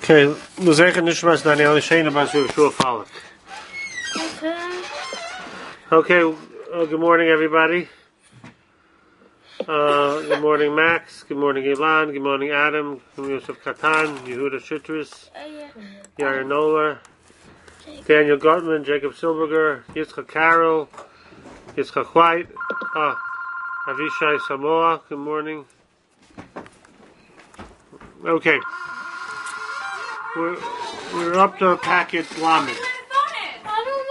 Okay, we zeggen Nishmas Daniel Shane about Shua Falak. Okay, good morning everybody. Good morning Max, good morning Ilan, good morning Adam, good morning Yosef Katan, Yehuda Shitris, Yair Nola, Daniel Gottman, Jacob Silberger, Yitzchak Carroll, Yitzchak White, Avishai Samoa, good morning. Okay. We're up to packet Lamed. I don't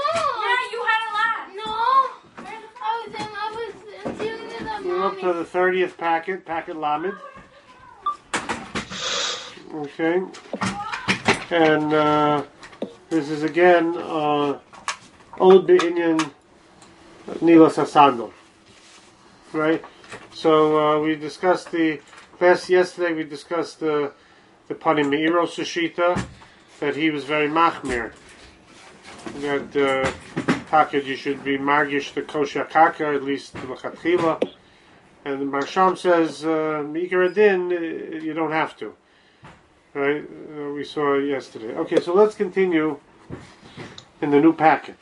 know. Yeah, you had a lot. No. I was dealing with that. We're up to the 30th packet Lamed. Okay. And this is again Od Be'inyan Nilas HaSandal. Right? So we discussed yesterday we discussed the Panim Meiro Sushita, that he was very machmir. That Takid, you should be margish the kosher kaka, at least the L'chatchila. And the Marsham says, Mikar Adin, you don't have to. Right? We saw yesterday. Okay, so let's continue in the new packet.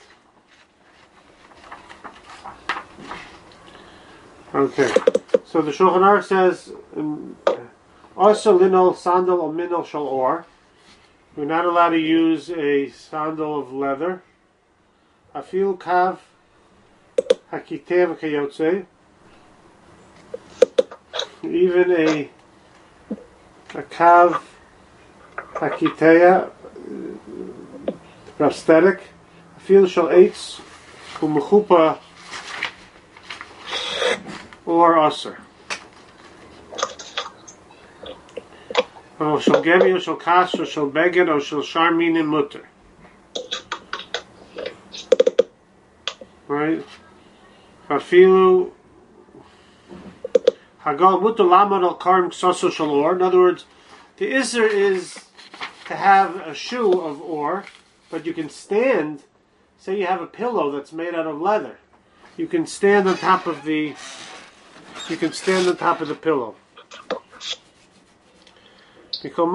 Okay, so the Shulchan Aruch says, also linol sandal or minol shal or. We're not allowed to use a sandal of leather. Afil kav hakitev kayotze. Even a kav hakiteya prosthetic. Afil shal eitz umechupa or aser. Or shall gevi, or shall kas, or shall beged, or shall sharmin and mutter. Right? Hafilu hagal mutter lamad al karm ksaso shal or. In other words, the isser is to have a shoe of or, but you can stand. Say you have a pillow that's made out of leather. You can stand on top of the. You can stand on top of the pillow. Then in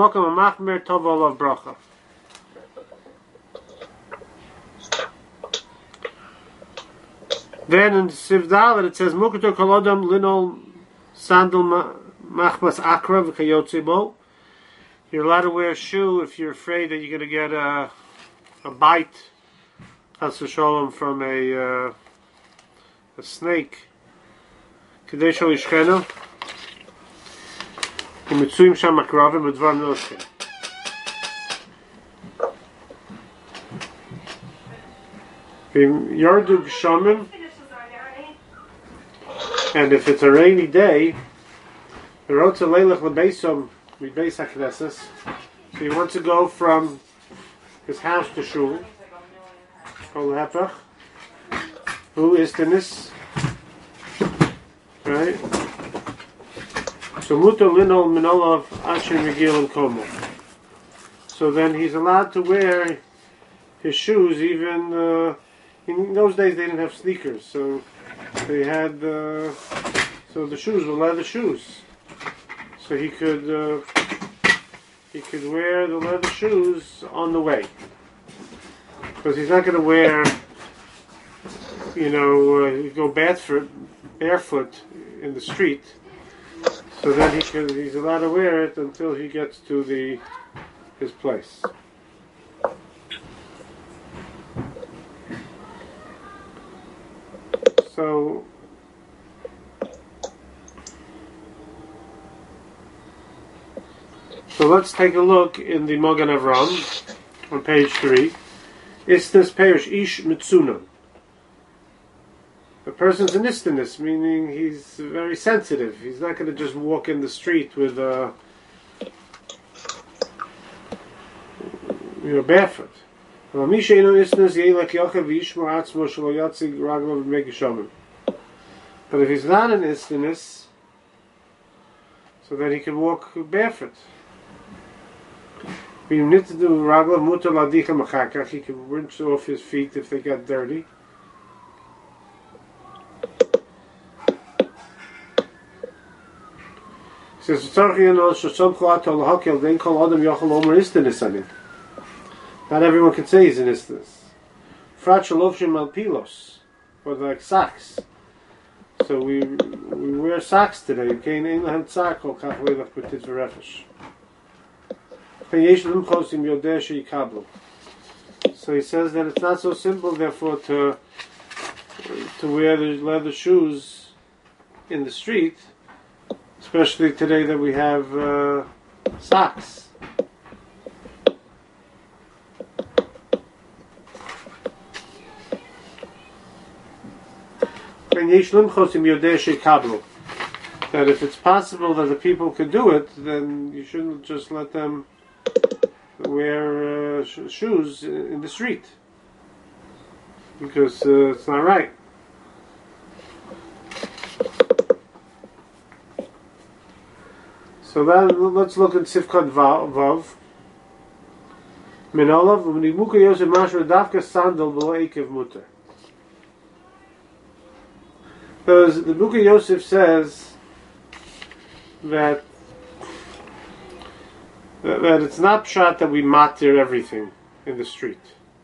Sivdal it says Mukato Kolodam Linol Sandal Machmas Akra V'Kayotzebo. You're allowed to wear a shoe if you're afraid that you're going to get a bite, Chas v'Sholom, from a snake. Kadesho Ishcheno. Mitsuim sham makravim with dvar noshim. Yardu g'shamim, and if it's a rainy day, the road to leilach lebeisom mibeis hakneses. So he wants to go from his house to shul. Kol hepach. Who is this? Right. So mutar linol minolav asher megil and komo. So then he's allowed to wear his shoes even in those days they didn't have sneakers, so they had so the shoes were leather shoes. So he could wear the leather shoes on the way, because he's not going to wear go barefoot in the street. So then he's allowed to wear it until he gets to his place. So let's take a look in the Mogan Avram on page 3. Istinus Perish Ish Mitsunon. The person's an istinus, meaning he's very sensitive. He's not going to just walk in the street with barefoot. But if he's not an istinus, so then he can walk barefoot. He can rinse off his feet if they get dirty. says, not everyone can say he's an istinus. Or like socks. So we wear socks today. So he says that it's not so simple, therefore, to wear the leather shoes in the street, especially today that we have socks. That if it's possible that the people could do it, then you shouldn't just let them wear shoes in the street, because it's not right. So then let's look at Sifkat Vav. Min olav v'nimuka Yosef Mashra Davka Sandal B'lo Ekev Mutter. Because the Book of Yosef says that it's not pshat that we matir everything in the street.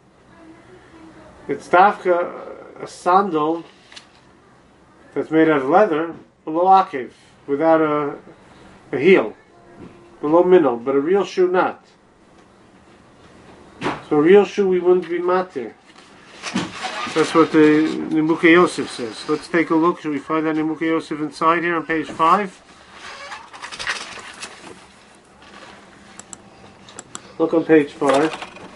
It's dafka a sandal that's made out of leather, below akev, without a heel, below minnow, but a real shoe not. So a real shoe we wouldn't be matir. That's what the Nimukei Yosef says. Let's take a look. Should we find that Nimukei Yosef inside here on page 5? Look on page 5.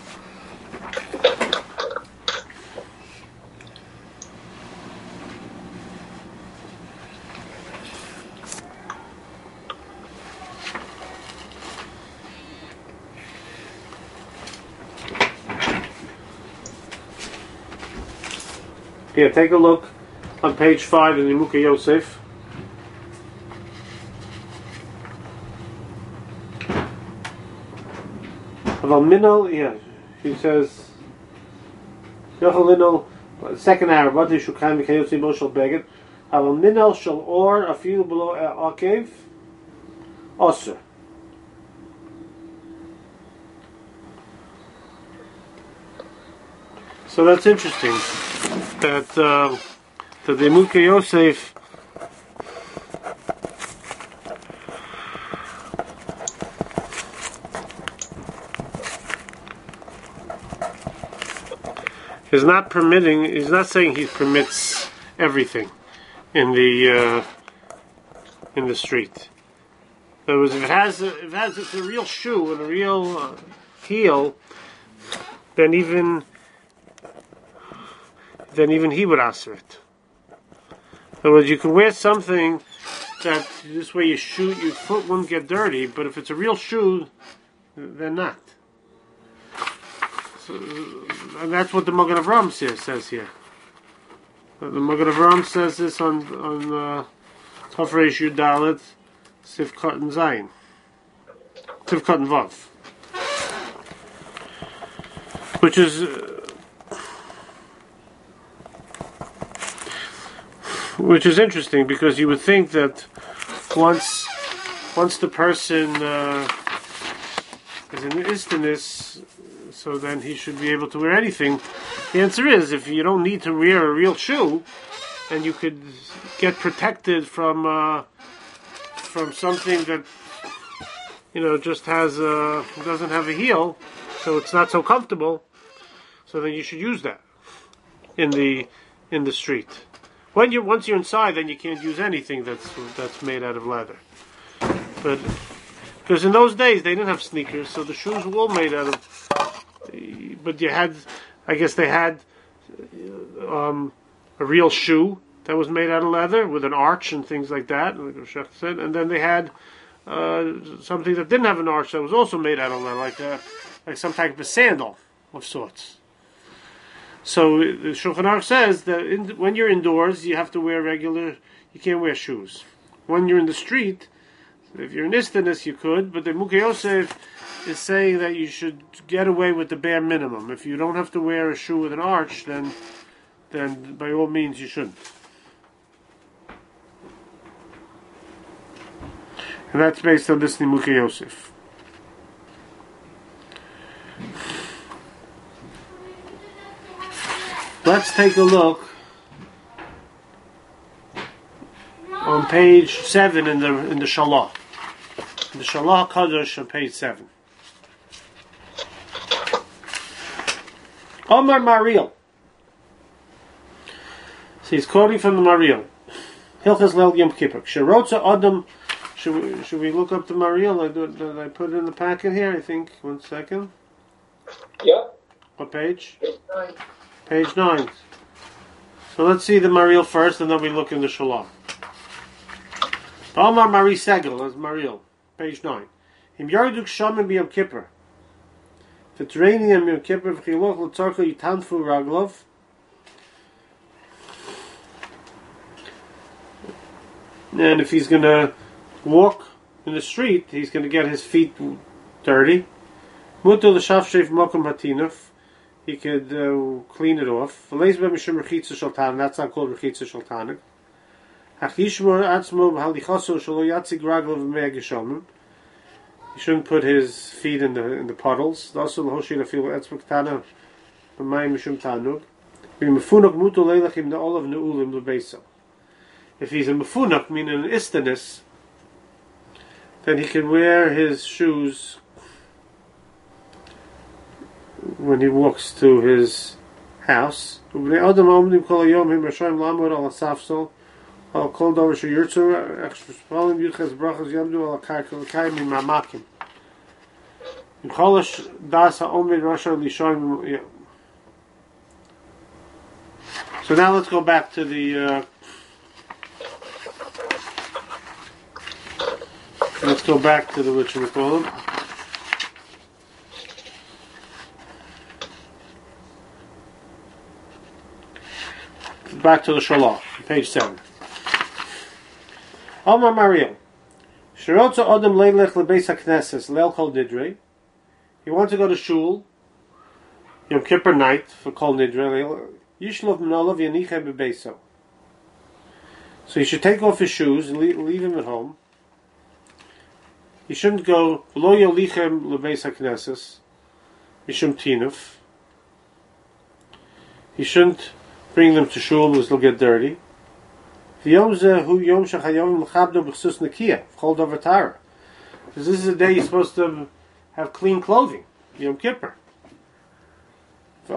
Yeah, take a look on page 5 in Nimukei Yosef. Aval minol, yeah, he says, second Arab, what is Shukhan Mikei Yosef Moshel Beged? Aval minol shall or a few below Akev, Osir. So that's interesting. That the Nimukei Yosef is not permitting. He's not saying he permits everything in the street. In other words, if it's a real shoe and a real heel, then even he would answer it. In other words, you can wear something that this way your foot wouldn't get dirty, but if it's a real shoe, then not. So, and that's what the Magen Avraham says here. The Magen Avraham says this on Tafresh Yud Dalet, Sifkat and Zayin, Sifkat and Vav, which is interesting, because you would think that once the person is an istinus, so then he should be able to wear anything. The answer is, if you don't need to wear a real shoe, and you could get protected from something that just doesn't have a heel, so it's not so comfortable, so then you should use that in the street. Once you're inside, then you can't use anything that's made out of leather. But because in those days they didn't have sneakers, so the shoes were all made out of. But they had a real shoe that was made out of leather with an arch and things like that, like Roshach said. And then they had something that didn't have an arch that was also made out of leather, like some type of a sandal of sorts. So the Shulchan Aruch says that when you're indoors, you have to wear you can't wear shoes. When you're in the street, if you're an istinus, you could, but the Nimukei Yosef is saying that you should get away with the bare minimum. If you don't have to wear a shoe with an arch, then by all means you shouldn't. And that's based on this Nimuke Yosef. Let's take a look on page 7 in the Shalah. The Shalah Kadosh on page 7. Omar Mariel. So he's quoting from the Mariel. Hilchas Leil Yom Kippur. Sherotza Adam. Should we look up the Mariel? Did I put it in the packet here? I think. 1 second. Yeah. What page? Page 9. Page 9. So let's see the Mariel first, and then we look in the Shalom. Omar Mari Segel, that's Mariel. Page 9. Im Yarduk Shamim B'Yom Kippur. V'Treini Yom Yom Kippur V'Chiloch L'Tzorcha Yitanfu Raglov. And if he's going to walk in the street, he's going to get his feet dirty. Mutter L'Shav Sheif Mokum Hatinuf. He could clean it off. That's not called Rechitza Shaltanik. He shouldn't put his feet in the puddles. If he's a mefunak, meaning an istanis, then he can wear his shoes when he walks to his house. Al kol davar sheyurtzu expalim yuchas brachas yamdu al karka l'kayim mamakim. Cholash das ha'omid rasha lishoim. So now let's go back to the. Let's go back to the whatchamacallit. Back to the Shalah, page 7. Omar Mariel. Shirotza Odom Leilech Lebeis HaKnesses Leil Kol Nidre. He wants to go to shul Yom Kippur night for Kol Nidre. Yishlov Menolav Yaniche Bebeso. So he should take off his shoes and leave him at home. He shouldn't go Lo Yolichem Lebeis HaKnesses Mishum Tinuf. He shouldn't bring them to shul because they'll get dirty. Because this is the day you're supposed to have clean clothing, Yom Kippur. He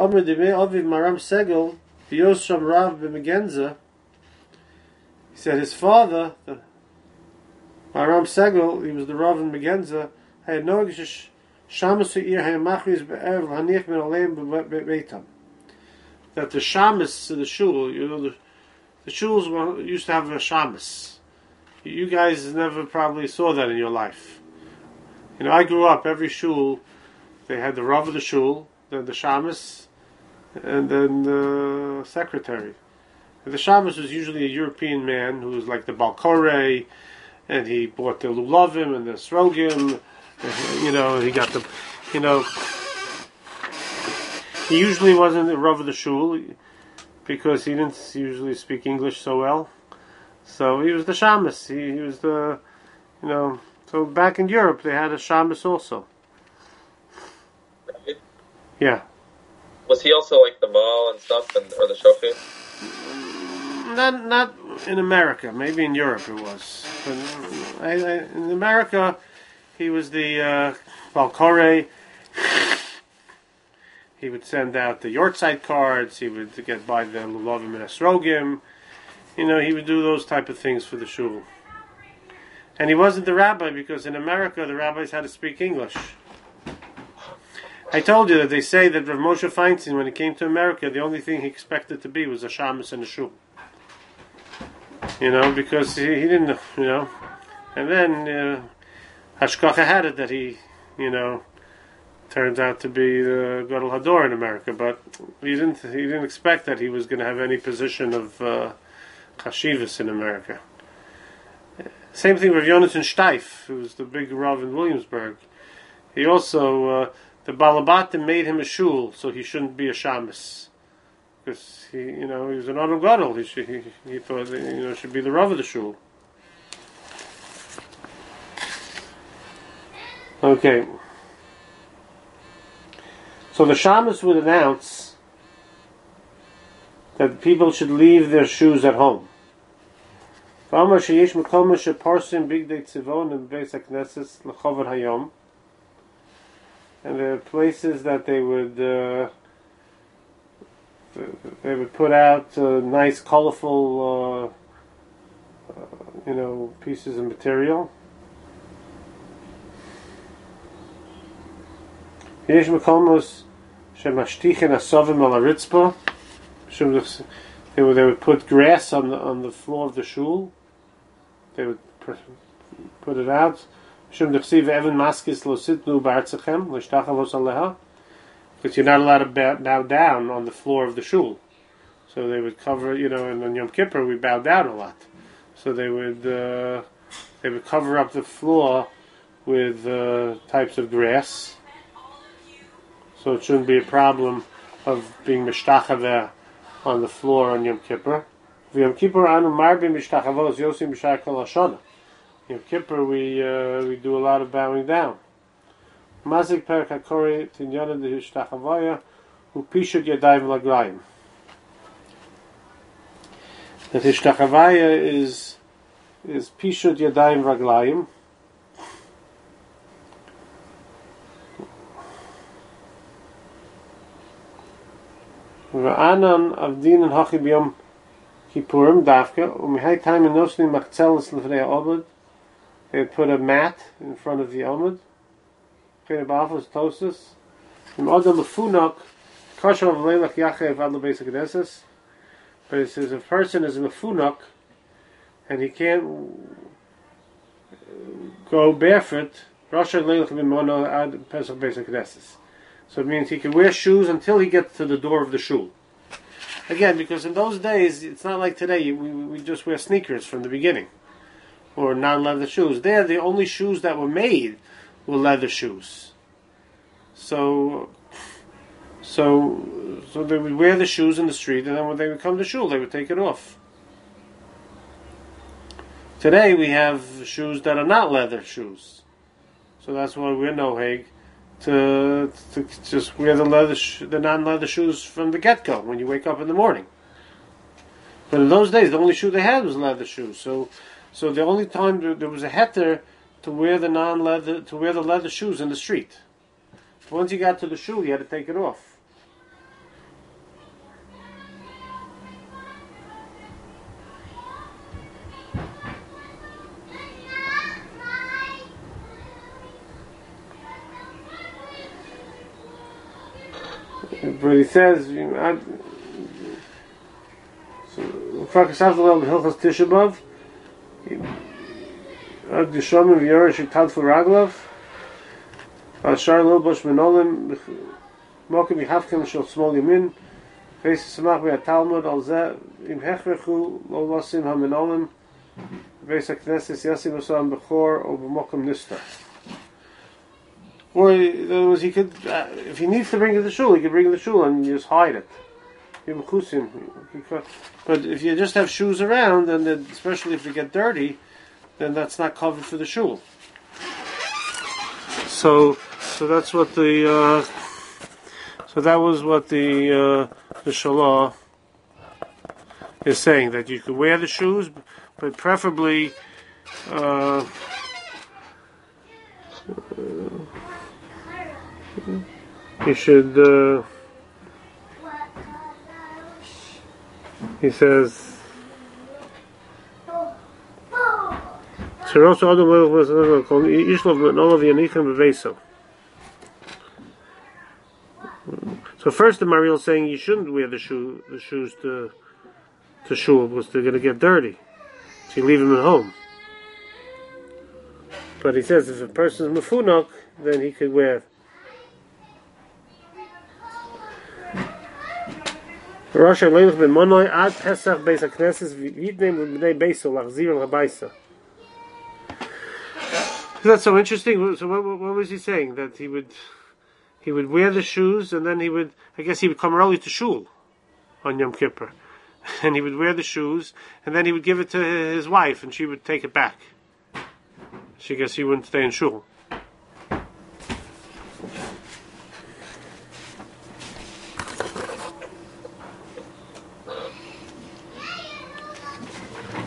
said his father, the Maram Segel, he was the Rav in Megenza, had no that the shamus of the shul, the shuls used to have a shamus. You guys never probably saw that in your life. I grew up, every shul, they had the Rav of the shul, then the shamus, and then the secretary. And the shamus was usually a European man who was like the Balkore, and he bought the lulavim and the srogim, he got the, he usually wasn't the Rav of the shul, because he didn't usually speak English so well. So he was the shamus. He was the, so back in Europe they had a shamus also. Right. Yeah. Was he also like the Maal and stuff, or the shofet? Not in America. Maybe in Europe it was. But in America, he was the Balkore. He would send out the Yortzeit cards. He would get by the Lulavim and Esrogim. He would do those type of things for the shul. And he wasn't the rabbi because in America the rabbis had to speak English. I told you that they say that Rav Moshe Feinstein, when he came to America, the only thing he expected to be was a shamus and a shul. Because he didn't, And then Hashkacha had it that he, turned out to be the Gadol Hador in America, but he didn't expect that he was going to have any position of Chashivas in America. Same thing with Yonatan Steif, who was the big Rav in Williamsburg. He also, the Balabatim made him a shul, so he shouldn't be a shamus. Because he was an Adam Gadol. He thought, should be the Rav of the shul. Okay. So the Shabbos would announce that people should leave their shoes at home. And there are places that they would put out nice, colorful, pieces of material. Yesh mekomos shemashtichin asovim al haritzpa. They would put grass on the floor of the shul. They would put it out. Because you're not allowed to bow down on the floor of the shul. So they would cover, and on Yom Kippur we bow down a lot. So they would cover up the floor with types of grass. So it shouldn't be a problem of being mishtachaveh on the floor on Yom Kippur. Yom Kippur anu marbi mishtachavos yosim b'shar kol hashana. Yom Kippur we do a lot of bowing down. Mazik perek hakori tinyana de hishtachavaya upishut yadayim lagrayim. That hishtachavaya is pishut yadayim raglayim. V'anan avdinan hachi b'yom Kippurim dafka umihai time nosni machzelis l'fnei ha'omud. They would put a mat in front of the omud. But it says if a person is mefunok and he can't go barefoot, so it means he can wear shoes until he gets to the door of the shul. Again, because in those days, it's not like today, we just wear sneakers from the beginning. Or non-leather shoes. There, the only shoes that were made were leather shoes. So they would wear the shoes in the street, and then when they would come to shul, they would take it off. Today, we have shoes that are not leather shoes. So that's why we're noheg to just wear the non-leather shoes from the get-go when you wake up in the morning. But in those days, the only shoe they had was leather shoes. So the only time there was a heter to wear the leather shoes in the street. Once you got to the shul, you had to take it off. But he says, Ad Yishomim V'Yorish Yitadfu Raglav Ashar Lilbosh Menolim Mokim Yhavkim Shel Smol Yamin Veis Samach V'Atalmud Al Zeh Im Hechrechu Lo Losim HaMenolim Veis HaKnesses Yasim Osam Bechor O B'Mokim Nista. Or in other words, he could, if he needs to bring it to the shul, he could bring it to the shul and just hide it. But if you just have shoes around, and then, especially if they get dirty, then that's not covered for the shul. So that's what so that was what the Shalah is saying, that you could wear the shoes, but preferably you should. He says. So first the Mariel is saying you shouldn't wear the shoes to shul because they're going to get dirty. So you leave them at home. But he says if a person is mefunok, then he could wear. Rosh Hashanah ben Monoy ad Pesach beis haknesses v'yidnem v'bnei beiso lachzir l'habaysa. That's so interesting. So what was he saying? That he would wear the shoes, and then he would come early to shul on Yom Kippur, and he would wear the shoes, and then he would give it to his wife, and she would take it back. She wouldn't stay in shul.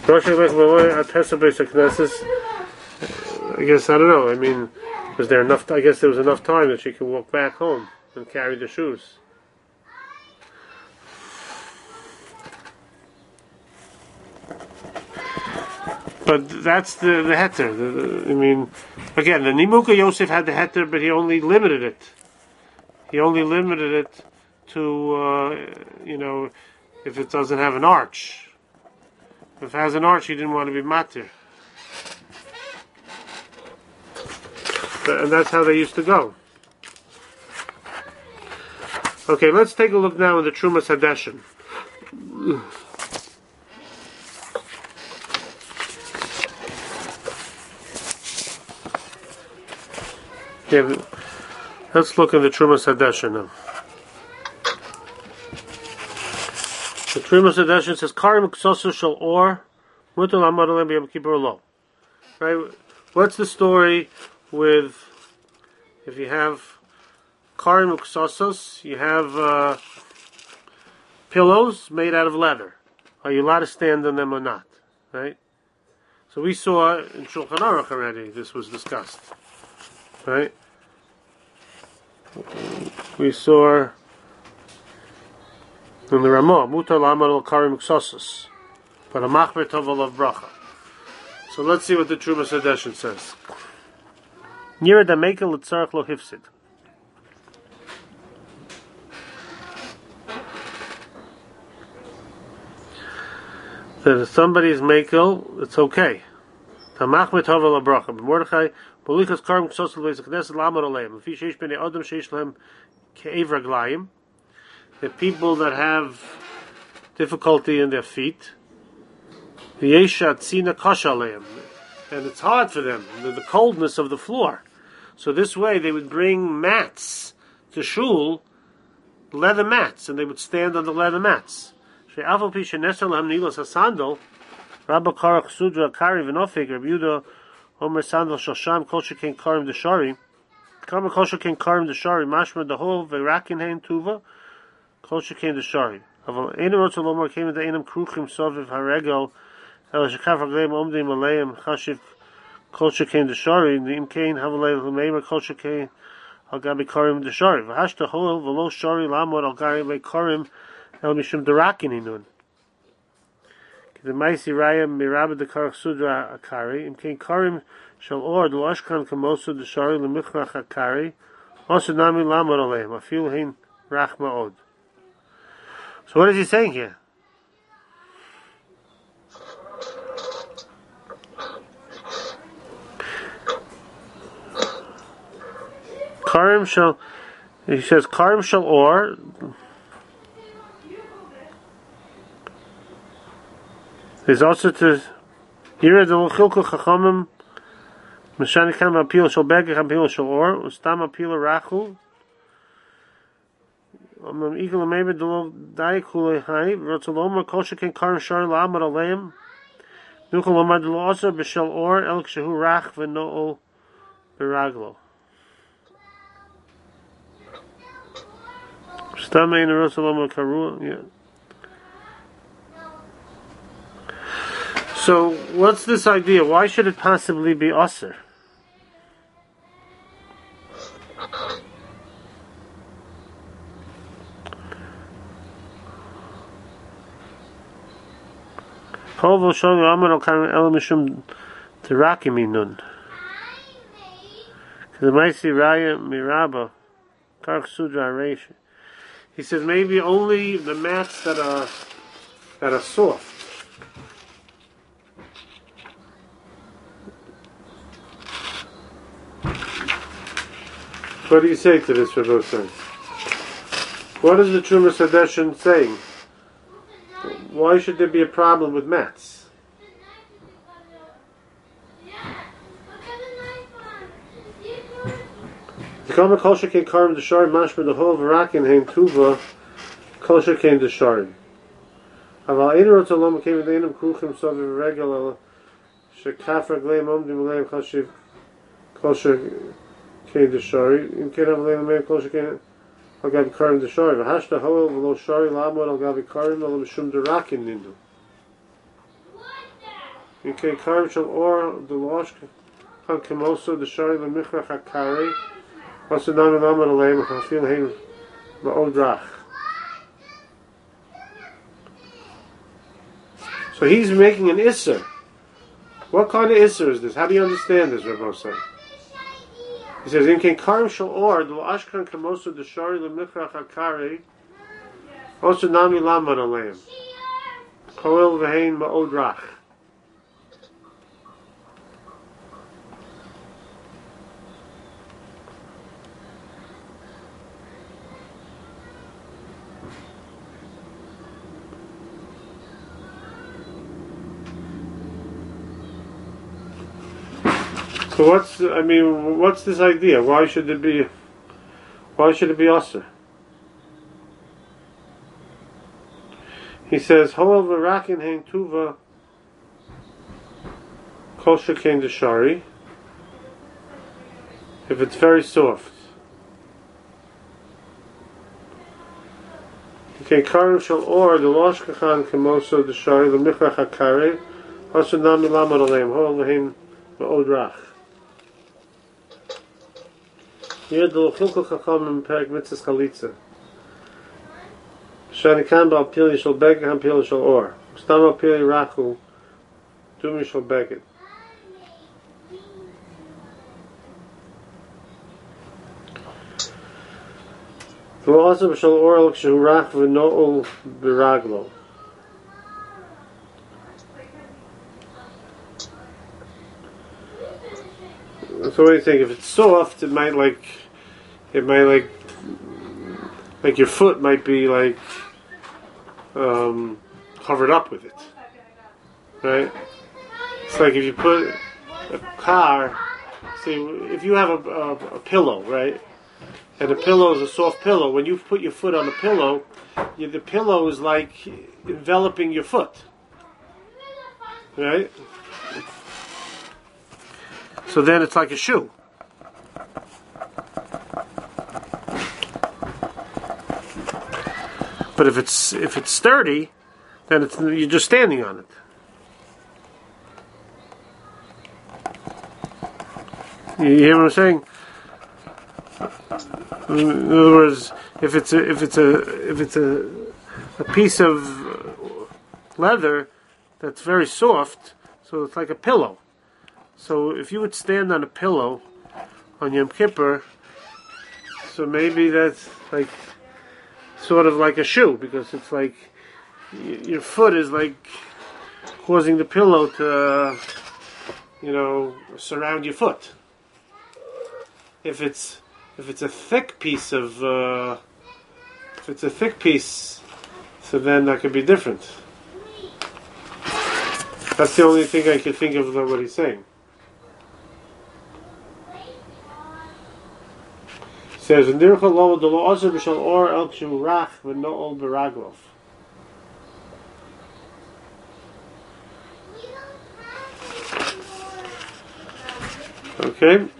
I guess, I don't know. I mean, was there enough? I guess there was enough time that she could walk back home and carry the shoes. But that's the heter. I mean, again, the Nimuka Yosef had the heter, but he only limited it. He only limited it to, if it doesn't have an arch. If it has an arch, he didn't want to be matir. And that's how they used to go. Okay, let's take a look now in the Trumas Hadeshin. Yeah, let's look at the Trumas Hadeshin now. The Trumas Hadeshin says, "Karim ksosu shel or mutal amadolem b'yom kippur lo." Right? What's the story with if you have karim ksosos? You have pillows made out of leather. Are you allowed to stand on them or not? Right? So we saw in Shulchan Aruch already. This was discussed. Right? We saw in the Ramah, Mutar Lamad al Karim Ksosos, but a Machmer Tov of Bracha. So let's see what the Trumas Hadeshin says. Nira da Mekel L'Tzarech Lo Hifsid. That if somebody's Mekel, it's okay. The Machmer Tov al Bracha. But Mordechai, Bolichas Karim Ksosos L'Veis HaKnesset Lamad Aleim. Lefi Sheish Bnei Adam Sheish Lehem Ke'ev Raglayim. The people that have difficulty in their feet, and it's hard for them, the coldness of the floor. So this way they would bring mats to shul, leather mats, and they would stand on the leather mats. Rabba Karach Sudra Kari Vinofik, Rabbi Yudah Omer Sandal Shosham Kol Sheken Karim Deshari, Kol Sheken Karim Deshari, Mashma Dehol Verakin Hein Tuva, Kol Sheken Deshari. Aval Einam Rotzel Lomar came into Einam Kruchim Soviv Haregel, El Shekaf Ragleim Omdim Aleim Chashiv Kol Sheken Deshari, Nim Kain Havalei Lamemer Kol Sheken Al Gabi Karim Deshari. V'hashta Hol V'lo Shari Lamod Al Gabi Karim El Mishum Derakin Inun. The Maisi Raya Mirabah the Karach Sudra Akari, Im Kain Karim Shal Or Del Ashkan Kamosu Deshari Lemichrach Akari, also Nami Lamod Aleim Afil Hein Rachma Od. So what is he saying here? Karim shall, he says, Karim shall or, there's also to, here the Chilku Chachamim, Meshani Kam Apil shall Begach Apil shall or, Ustam Apil Rachu, Eagle maybe the Daik Hule Hai, Rotzaloma, Koshakin Karim Shar Lamad Aleim, Nukalomad Losa, Bishal or, El Kshahu Rach Veno Beraglo. Stame in Rotzaloma Karu, yeah. So, what's this idea? Why should it possibly be Aser? Hovel showing Amar al Karim El Mishum Terakiminun. Because it might see Raya Miraba Karch Sudra Reish. He says maybe only the mats that are soft. What do you say to this, Rabbi Hussein? What is the Trumas Hadeshin saying? Why should there be a problem with mats? The Kama Kol Sheken Karim Desharim Mashma the whole Verakin Hein Tuva Kol Sheken Desharim. Aval Einar Otzalom came with the Einam Kruchim Soviv Regel Shekaf Ragleim Omdim Aleim Chashiv Kol Sheken Deshari. In Kenav Aleim Aleim Kol Sheken Al Gabi Karim Deshari. V'hashta Hoel V'lo Shari Lamod Al Gabi Karim Al Mishum Derakin Nindu. Okay, Karim Shal Or, the Losh, Han Kemoso, the Shari, the Michra Hakari, also Nami Lama, the Lame, Hafil Hain, Ma'odrach. So he's making an Isser. What kind of Isser is this? How do you understand this, Rabbi Osai? He says, in Karim Shal Or, the Ashkan Kemoso, the Shari, the Michra Hakari, also Nami Lama, the Lame. Koel V'Hain Ma'odrach. So what's this idea? Why should it be Asr? He says, Hoel v'rakin hein tuva kol shekain deshari. If it's very soft. Okay, karim shal or the losh kachan kemoso deshari the michach hakare also nami lamad aleim hoel v'hein ma'odrach. Here the Chilkul Chachamim Perek Mitzvahs Chalitza. Shani Kan Bal Pili Shal Beged Han Pili Shal Or. Stam Bal Pili Rachu Dumi Shal Beged. V'lo also Shal Or Lok Shehu Rach V'no'ol B'raglo. So what do you think? If it's soft, it might like your foot might be like covered up with it, right? It's like if you put a car. See, if you have a pillow, right, and the pillow is a soft pillow. When you put your foot on the pillow, the pillow is like enveloping your foot, right? So then it's like a shoe. But if it's sturdy, then you're just standing on it. You hear what I'm saying? In other words, if it's a piece of leather that's very soft, so it's like a pillow. So if you would stand on a pillow on Yom Kippur, so maybe that's like sort of like a shoe, because it's like your foot is like causing the pillow to, surround your foot. If it's a thick piece, so then that could be different. That's the only thing I could think of what he's saying. Says in Dircha Lo the Lo Aser B'Shal Or El Kshu Rach V'No'ol B'Raglof. Okay.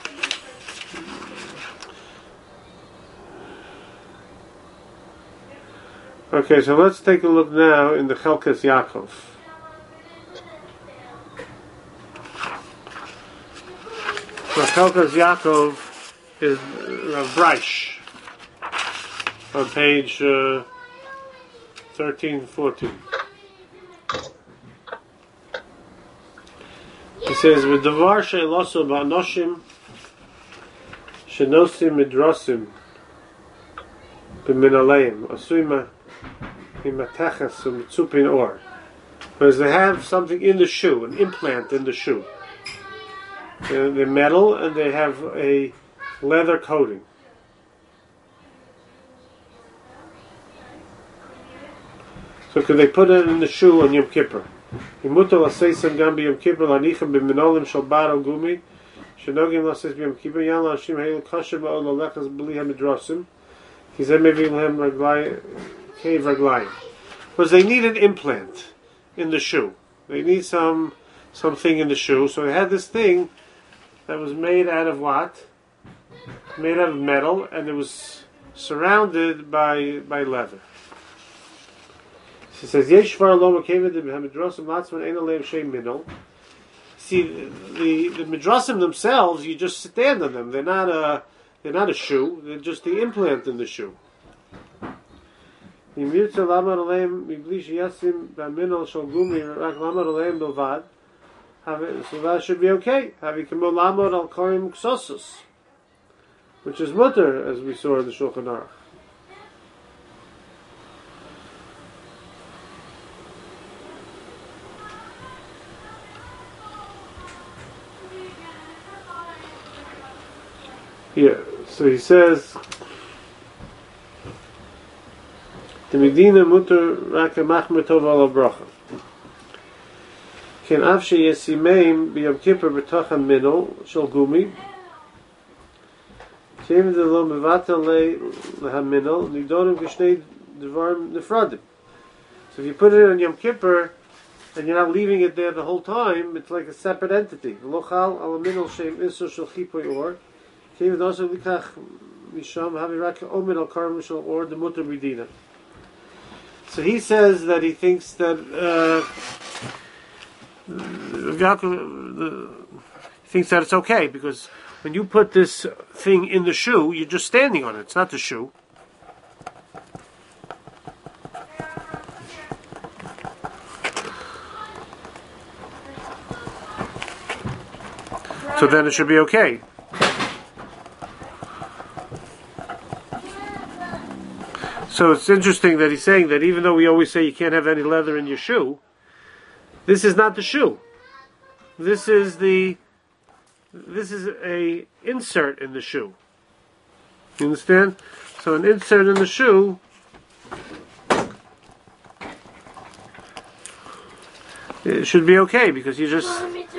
Okay, so let's take a look now in the Chelkas Yaakov. So Chelkas Yaakov is Rav Breish on page 13-14. He says, "V'davar she'loso ba'anoshim shenosim midrasim b'minaleim asuyma imatechas u'mitzupin or." Because they have something in the shoe, an implant in the shoe. They're metal and they have a leather coating. So could they put it in the shoe on Yom Kippur? Imuto l'seisem gam b'Yom Kippur l'anichem b'minolim shel bar o gumi shenogim l'seis b'Yom Kippur yan l'ashim heilu kasher ba'od l'lechas b'li hamidrasim kizeh mevim lehem raglai cave raglayim. Because they need an implant in the shoe. They need something in the shoe. So they had this thing that was made out of what? Made out of metal, and it was surrounded by leather. He says, "Yesh shvar lo mekeved b'hamidrasim latzman ein aleim shem minol." See, the midrasim themselves, you just stand on them. They're not a shoe. They're just the implant in the shoe. So that should be okay. Which is mutter, as we saw in the Shulchan Aruch. Yeah, so he says, the Medina mutter raka machmer tov ala bracha. Ken avshe yesimeim b'yom kippur b'tocha minol shel gumi. Kem de lo mevatel lehaminol nidorim kishnei devarim nefradim. So if you put it on Yom Kippur and you're not leaving it there the whole time, it's like a separate entity. Lochal ala minol shem iso shel chipoy or. So he says that he thinks that thinks that it's okay because when you put this thing in the shoe, you're just standing on it. It's not the shoe. So then it should be okay. So it's interesting that he's saying that even though we always say you can't have any leather in your shoe, this is not the shoe. This is a insert in the shoe. You understand? So an insert in the shoe it should be okay because you're just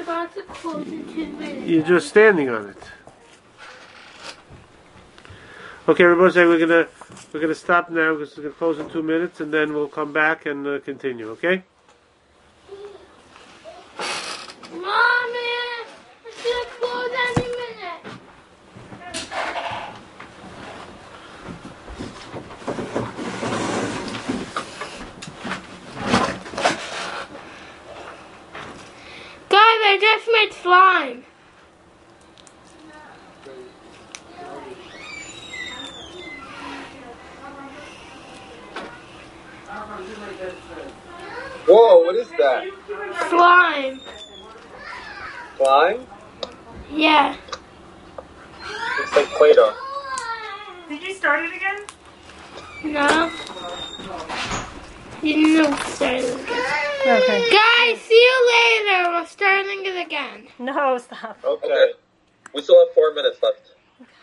standing on it. Okay, everybody, say we're gonna stop now because we're gonna close in 2 minutes, and then we'll come back and continue. Okay? Mommy, it's gonna close any minute. Guys, I just made slime. Whoa, what is that? Slime. Slime? Yeah. Looks like Play-Doh. Did you start it again? No. You know, starting again. Okay. Guys, see you later. We're starting it again. No, stop. Okay. We still have 4 minutes left.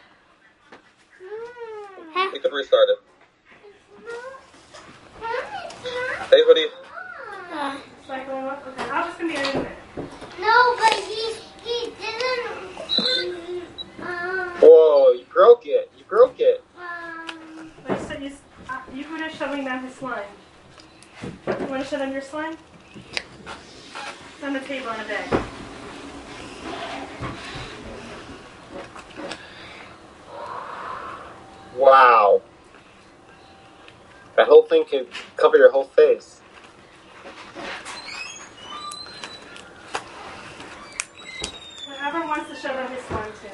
We can restart it. Hey, buddy. It's like going up? Okay, I'll just gonna be in a minute. No, but he didn't. Whoa, you broke it. You broke it. Wait, so you finish shoving down his slime. You want to shove down your slime? It's on the table in a bag. Wow. That whole thing can cover your whole face. Whoever wants to shove down his slime too.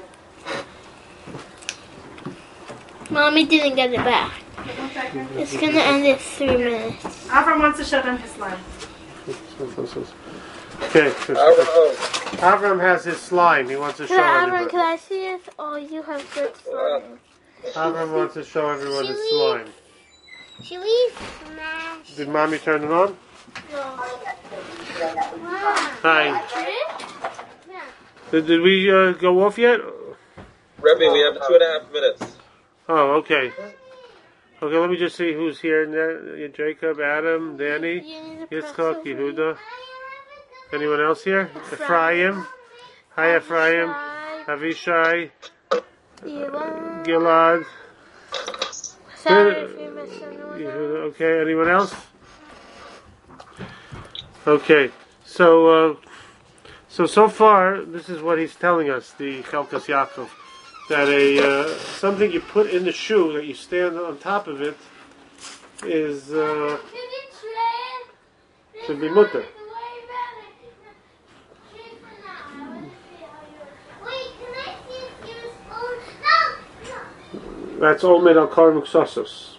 Mommy didn't get it back. Okay, 1 second. It's gonna end in 3 minutes. Avram wants to shove down his slime. Okay. Oh, Avram has his slime. He wants to show everybody. Can I see it? Oh, you have good slime. Avram wants to show everyone his slime. Should we smash? Did Mommy turn it on? No. Hi. Did we go off yet? Rebbe, we have 2.5 minutes. Oh, okay. Okay, let me just see who's here. Jacob, Adam, Danny, Yitzchak, Yehuda. Anyone else here? Ephraim. Hi, Ephraim. Avishai. Gilad. Sorry if you missed anyone. Yehuda. Okay, anyone else? Okay, so far, this is what he's telling us, the Chelkas Yaakov, that something you put in the shoe that you stand on top of it is should be mutter. That's Omed al Kar Muksasos.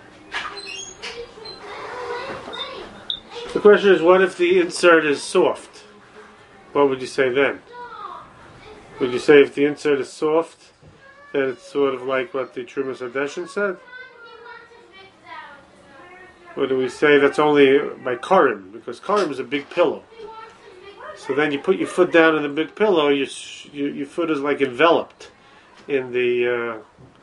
The question is, what if the insert is soft? What would you say then? Would you say if the insert is soft, then it's sort of like what the Trumas Hadeshin said? Or do we say that's only by Karim? Because Karim is a big pillow. So then you put your foot down in the big pillow, your foot is like enveloped in the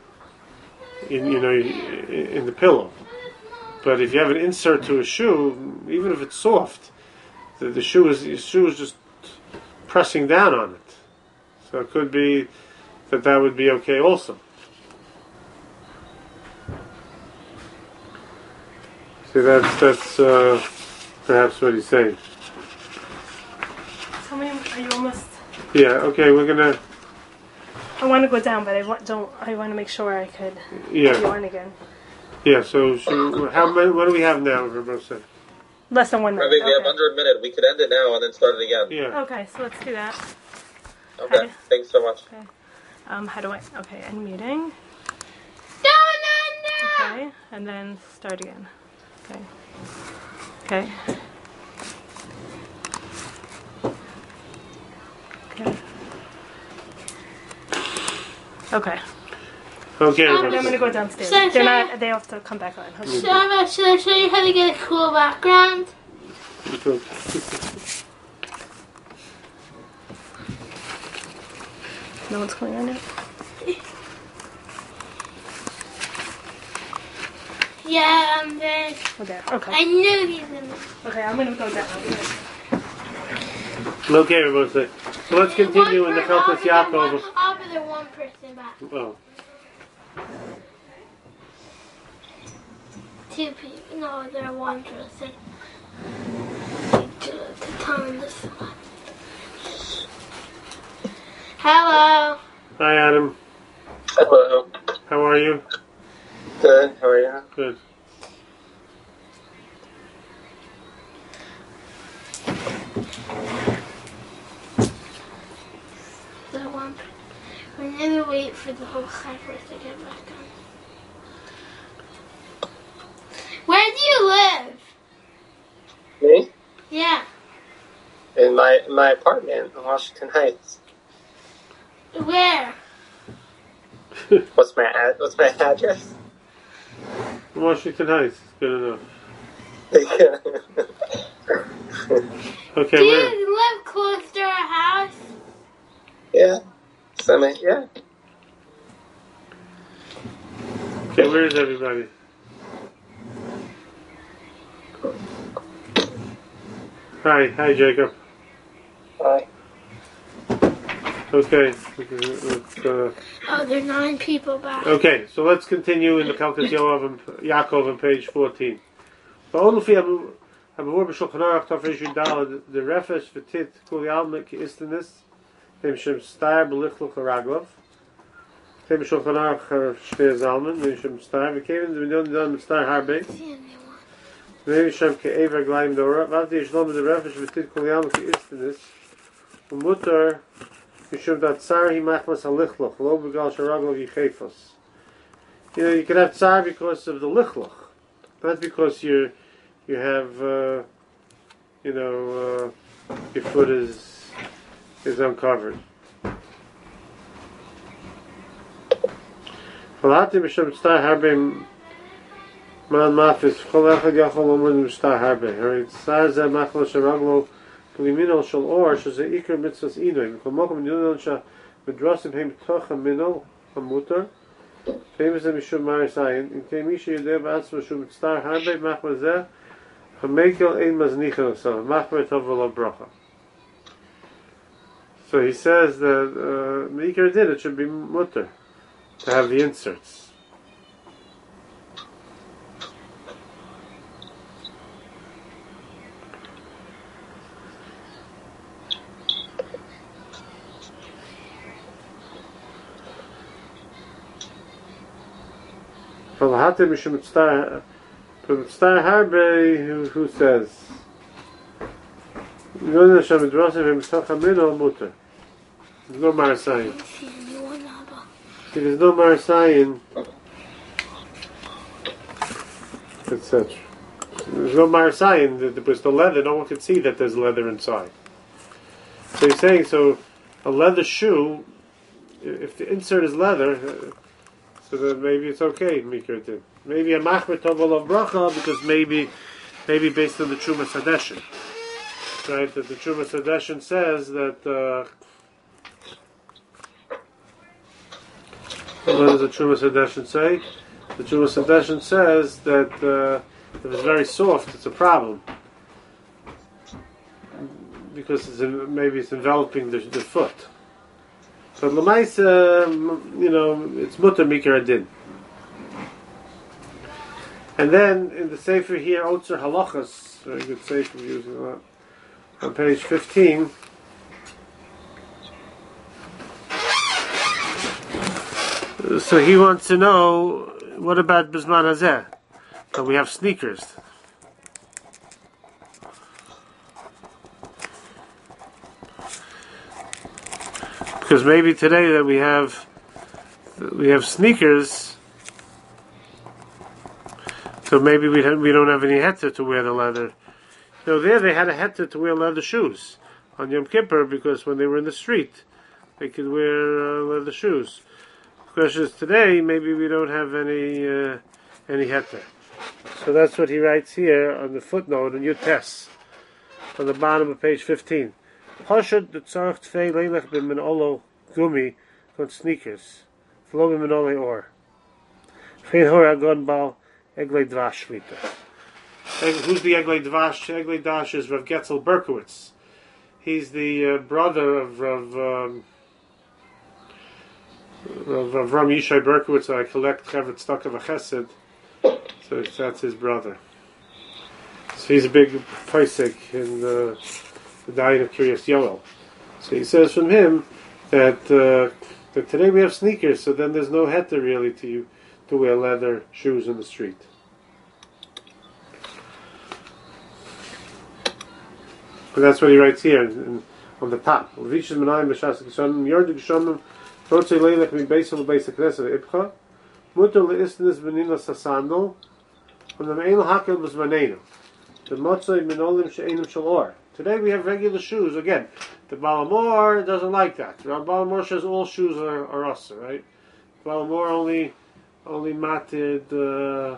in the pillow. But if you have an insert to a shoe, even if it's soft, the shoe is just pressing down on it. So it could be that would be okay also. See, that's perhaps what he's saying. Tell me, are you almost? Yeah. Okay, we're gonna. I want to go down, but I want to make sure I could put you on again. Yeah. So how many? What do we have now, Rabosa? Less than 1 minute. We have under a minute. We could end it now and then start it again. Yeah. Okay, so let's do that. Okay. Thanks so much. Okay. How do I? Okay, end meeting. No. Okay, and then start again. Okay. Okay. Okay. Okay. Okay. I'm I'm Rabosa. going to go downstairs. So- They're not. They have to come back on. Okay. Should I show you how to get a cool background? No one's coming on yet. Yeah, I'm there. Okay. Okay. I knew he was in there. Okay. I'm going to go down. Okay, Rabosa. So let's continue in the Chelkas Yaakov. I'll be the one person back. Oh. Two people. No, they're one person. To tell them this one. Hello. Hi, Adam. Hello. How are you? Good. How are you? Good. The one. We're gonna wait for the whole cypher to get back on. Where do you live? Me? Yeah. In my apartment in Washington Heights. Where? What's my address? Washington Heights. Good enough. Yeah. Okay, Do where? you live close to our house? Yeah. Yeah. Okay, where is everybody? Hi, Jacob. Hi. Okay, Oh, there are 9 people back. okay. So let's continue in the Chelkas Yaakov on page 14. The refesh v'tit kuli alma ki istanis hem shem star b'lichluch haraglov hem shulchan aruch shvei zalman hem shem star v'kevin d'minyon d'an star harbe hem shem ke'ever gleim dora v'avdi yishlom the refesh v'tit kuli alma ki istanis u'mutar yishum dat tsar hi machmas halichluch lo b'gal sharaglov yichefos. You can have tsar because of the lichluch, not because you have, your foot is uncovered. Falati b'shem star harbe man mafis chol echad yachol omud star harbe. Right, star zeh machlo sharaglo k'limino shel or sheze ikar mitzvos inoy. Kol mokum yudon sha medrasim heim toch hamino hamutar. Famous mishum marisayin. In kemishi yudeh b'atzma shum star harbe machlo zeh. So he says that Meikar did it should be mutter to have the inserts. From Star Harbe, who says, There's no Marasayan. See the new one, Abba. See, there's no Marasayan, etc. There's no Marasayan, there's the leather, no one can see that there's leather inside. So he's saying, so a leather shoe, if the insert is leather, so then maybe it's okay, Mikra did. Maybe a Machmer Toval of Bracha, because maybe based on the Trumas Hadeshin. Right, that the Trumas Hadeshin says that, what does the Trumas Hadeshin say? The Trumas Hadeshin says that if it's very soft, it's a problem. Because maybe it's enveloping the foot. But Lamaisa, it's Mutter Mikra Adin. And then in the Sefer here, Otzer Halachas, very good Sefer we're using a lot, on page 15. So he wants to know, what about Bizman Hazeh? So we have sneakers. Because maybe today that we have sneakers, so maybe we don't have any heter to wear the leather. There they had a heter to wear leather shoes on Yom Kippur, because when they were in the street, they could wear leather shoes. The question is today, maybe we don't have any heter. So that's what he writes here on the footnote in Yutes, on the bottom of page 15. Hoshut the tzarch tfei leilech b'min olo gumi on sneakers, v'lo b'min olo or. Fein hor agon bal eglei dvash shlita. Who's the eglei dvash? Eglei dvash is Rav Getzel Berkowitz. He's the brother of Rav Ram Yishai Berkowitz. I collect Chavet Stock of a Chesed. So that's his brother. So he's a big Paisik in the Dayan of Kiryas Yoel. So he says from him that today we have sneakers, so then there's no heter really to wear leather shoes in the street. But that's what he writes here on the top. Mutter le'istnis benina sasandal, and the me'el hakel was manenu. The motzei minolim she'enim shalor. Today we have regular shoes. Again, the Balamor doesn't like that. The Balamor says all shoes are usher, right? Balamor only matted the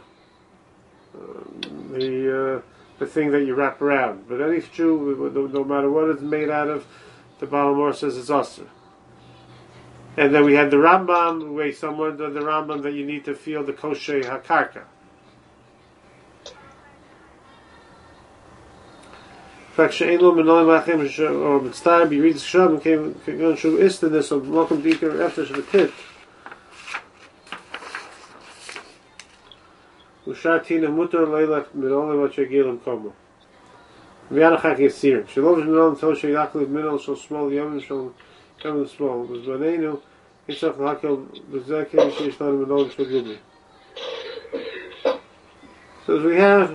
thing that you wrap around. But any shoe, no matter what it's made out of, the Balamor says it's usher. And then we had the Rambam, where someone did the Rambam that you need to feel the kosher hakarka. In fact, she'enlo menoy lachem or mitzvah be reads shab and came going through istedness of welcome deeper after shvatit. Ushatina mutar leilach minole what shegilim komo. V'yanachak yisir. Shalom minol until sheyakli minol shal small yamin shal yamin small. Was banenu itzach hakel b'zekim sheishtan minol shagumi. So as we have.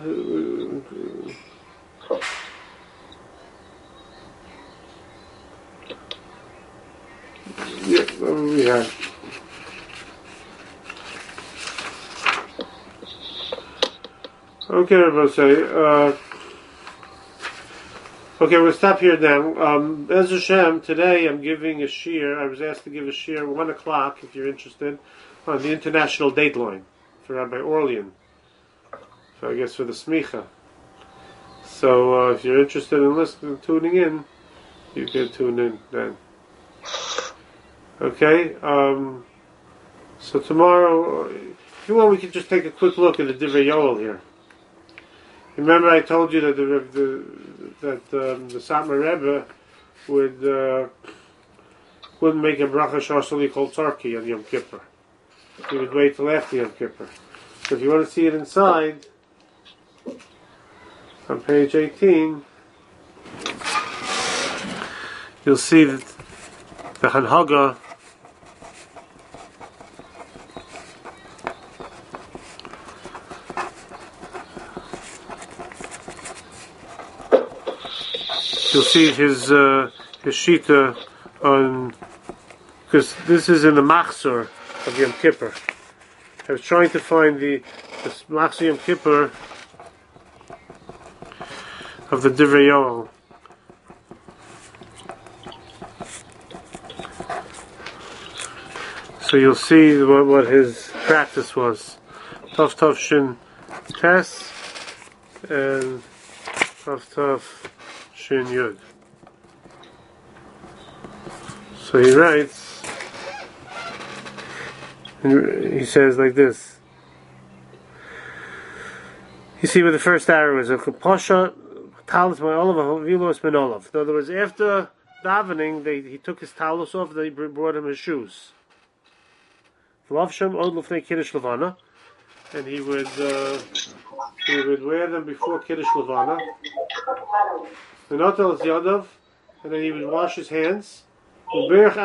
Yeah, what do we have? Okay, everybody say. Okay, we'll stop here now. Bez Hashem, today I'm giving a shir. I was asked to give a shir 1 o'clock, if you're interested, on the international dateline for Rabbi Orlean. So I guess for the smicha. So if you're interested in listening, tuning in, you can tune in then. Okay, so tomorrow, if you want, we can just take a quick look at the Divrei Yoel here. Remember, I told you that the Satmar Rebbe wouldn't make a bracha shasali called Tzarki on Yom Kippur. He would wait till after Yom Kippur. So if you want to see it inside, on page 18, you'll see that the Hanhaga you'll see his shita on, because this is in the Machzor of Yom Kippur. I was trying to find the Machzor Yom Kippur of the Divrei Yoel. So you'll see what his practice was. Tov Shin Tes and Tov Shin Yud. So he writes, he says like this. You see where the first arrow is. Pasha Talus my Olav Vilos Ben Olav. In other words, after davening, he took his talus off, they brought him his shoes. And he would wear them before Kiddush Levana. And then he would wash his hands. So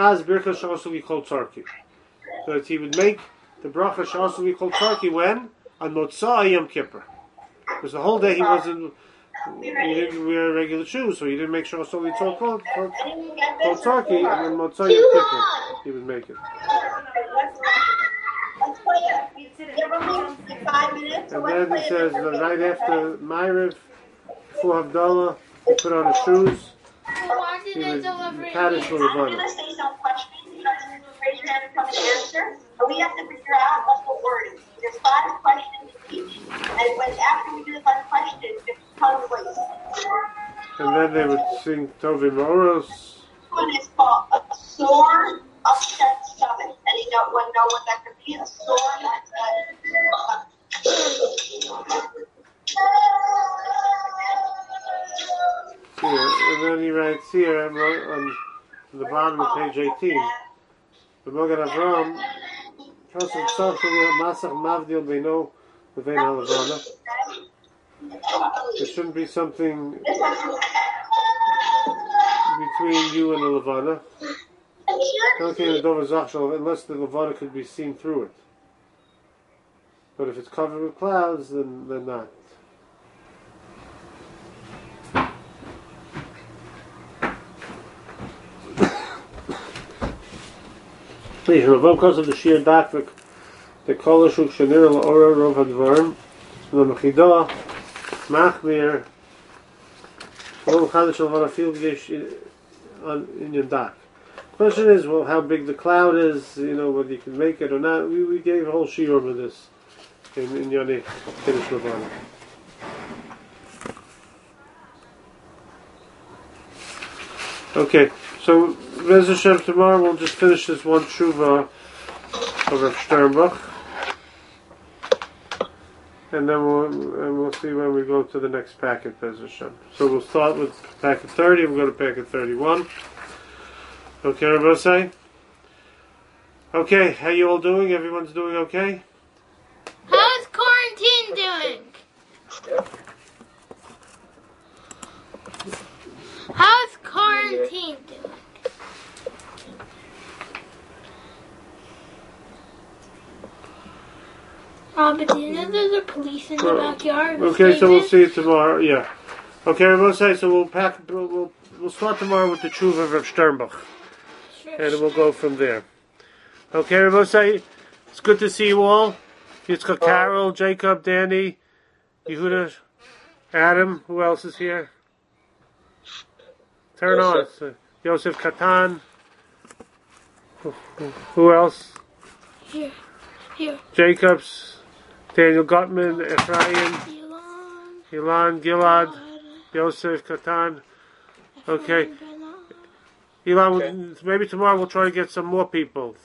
that he would make the bracha Shasuli Kol Tarki when? On Motzah Yom Kippur. Because the whole day he didn't wear regular shoes, so he didn't make Shasuli Kol Tarki, and then Motzah Yom Kippur he would make it. And then he says that right after Ma'ariv, before Havdalah, he put on his shoes. He was Kaddish for Levana. I'm going to say some questions. You guys can raise your hand and come and answer. But we have to figure out what the word is. There's 5 questions each. And after we do the 5 questions, just tell the voice. And then they would sing Tovim Oros. This one is called a sore, upset stomach. Anyone know what that could be? A sore, and then he writes here on the bottom of page 18. The Mogen Avram, there shouldn't be something between you and the Levana. Unless the Levana could be seen through it. But if it's covered with clouds, then not. Because of the sheer dakvik, the kolashuk shenir la'ora rov hadvarim, the mechidah, machmir, lo chadash al field yesh in your dak. Question is, well, how big the cloud is, whether you can make it or not. We gave a whole shiur of this in Yonei Kiddush Levana. Okay, so Bez Hashem, tomorrow we'll just finish this one tshuva of Rav Sternbuch, and then we'll see when we go to the next packet, Bez Hashem. So we'll start with packet 30, and we'll go to packet 31. Okay, Rabosai? Okay, how you all doing? Everyone's doing okay? How's quarantine doing? How's quarantine doing? But do you know there's a police in the backyard? Okay, so we'll see you tomorrow. Yeah. Okay, Rabosai, so we'll start tomorrow with the tshuva of Rav Sternbuch. And we'll go from there. Okay, Rabosai, it's good to see you all. It's got Carol, Jacob, Danny, Yehuda, Adam. Who else is here? Turn on. Yosef Katan. Who else? Here. Jacobs, Daniel Gutman, Ephraim, Ilan, Gilad, Yosef Katan. Okay. Elon, maybe tomorrow we'll try to get some more people.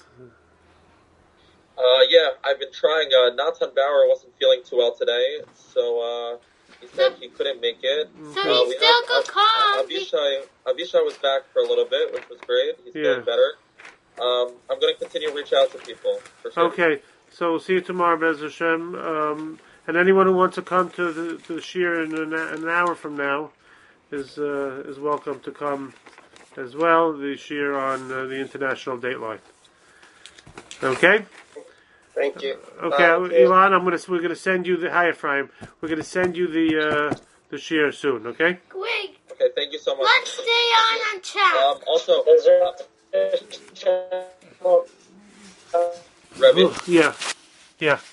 Yeah, I've been trying. Nathan Bauer wasn't feeling too well today, so he said he couldn't make it. So he still could come. Avishai was back for a little bit, which was great. He's feeling better. I'm going to continue to reach out to people. For sure. Okay, so we'll see you tomorrow, Bez Hashem. And anyone who wants to come to the shir in an hour from now is welcome to come as well. The shir on the International Dateline. Okay. Thank you. Okay, Ilan, we're gonna send you the Ephraim. We're gonna send you the shir soon. Okay. Wait. Okay. Thank you so much. Let's stay on a chat. Also, Yeah. Yeah.